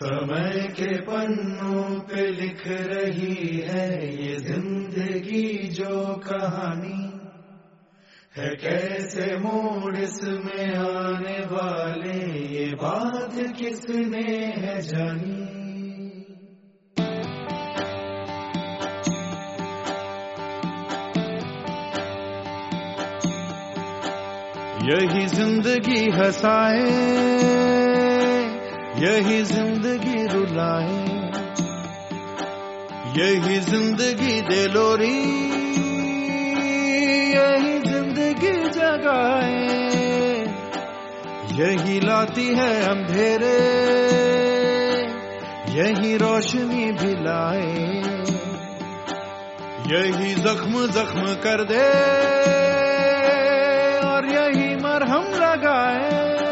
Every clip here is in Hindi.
समय के पन्नों पे लिख रही है ये जिंदगी जो कहानी है, कैसे मोड़ इसमें आने वाले ये बात किसने है जानी। यही जिंदगी हंसाए, यही जिंदगी रुलाए, यही जिंदगी दे लोरी, यही जिंदगी जगाए, यही लाती है अंधेरे, यही रोशनी भी लाए, यही जख्म जख्म कर दे और यही मरहम लगाए।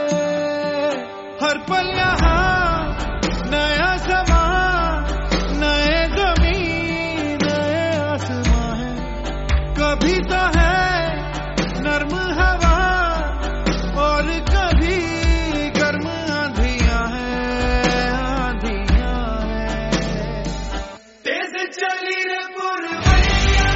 हर पल यहाँ नया समा, नए जमीन नए आसमां है, कभी तो है नर्म हवा और कभी गर्म आंधियां हैं, आंधियां हैं। तेज चली रे पुरवैया,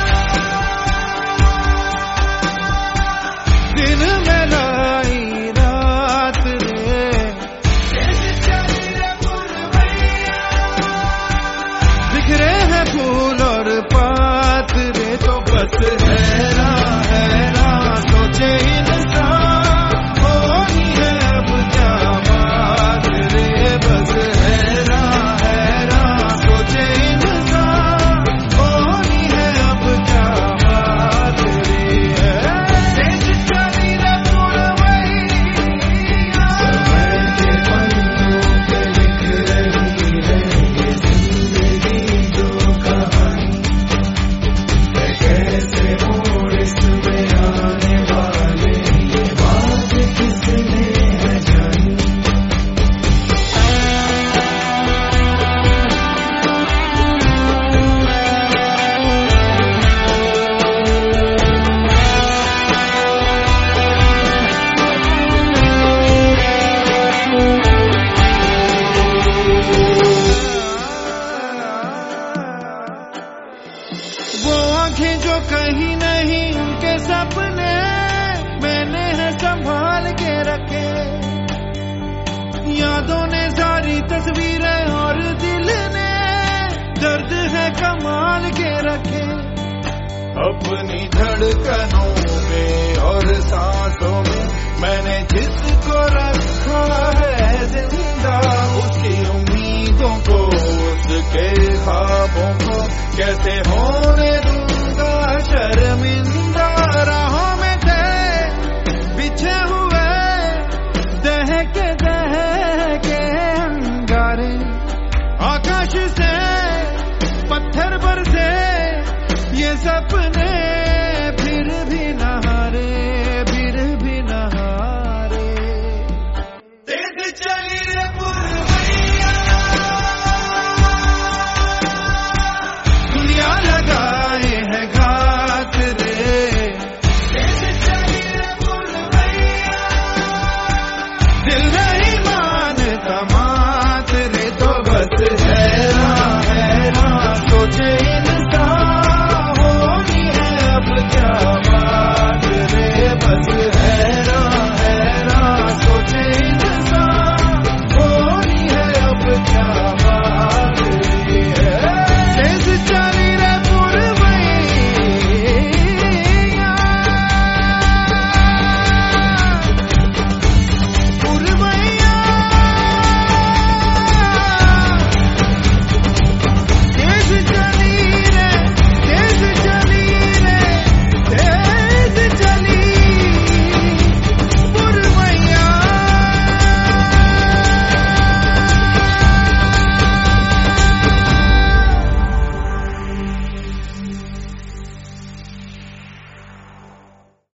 दिन में लाई रात रे, तेज चली रे पुरवैया, बिखरे हैं फूल और पात रे, तो बस हैरान हैरान सोचे इंसान, होनी है अब क्या बात रे, बस हैरान हैरान सोचे इंसान, होनी है अब क्या बात रे। तेज चली रे पुरवैया, समय के पन्नों पे लिख रही है ये जिंदगी जो कहानी है, कैसे मोड़ इसमें आने वाले ये बात किसने है जानी। वो आंखें जो कहीं नहीं उनके सपने मैंने है संभाल के रखे, यादों ने सारी तस्वीरें और दिल ने दर्द है कमाल के रखे। अपनी धड़कनों में और सांसों में मैंने जिसको रखा है जिंदा, उसकी उम्मीदों को उसके ख्वाबों को कैसे होने दूंगा शर्मिंदा। राहों में थे बिछे हुए दहके दहके अंगारे, आकाश से पत्थर बरसे ये सपने फिर भी नहारे, फिर भी नहारे। तेज चली रे पुरवैया, दुनिया लगाए है घात रे, तेज चली रे पुरवैया, दिल नहीं मानता मात रे, तो बस हैरान हैरान सोचे